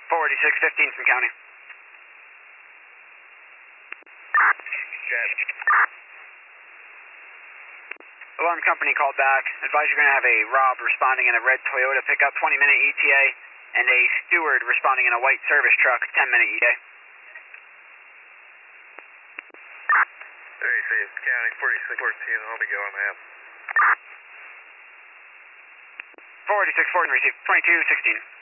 48615 from county. Jet. Alarm company called back. Advise you're going to have a Rob responding in a red Toyota pickup, 20-minute ETA, and a steward responding in a white service truck, 10-minute ETA. Hey, see, it's county 4614, I'll be going out. 48614 received, 2216.